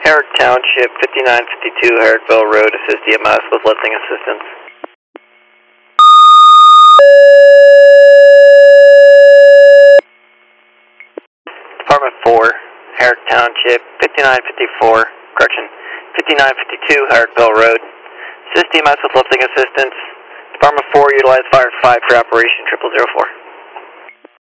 Herrick Township, 5952 Herrickville Road, assist EMS with lifting assistance. Department 4, Herrick Township, 5954, correction, 5952 Herrickville Road, assist EMS with lifting assistance. Department 4, utilize Fire 5 for Operation 0004.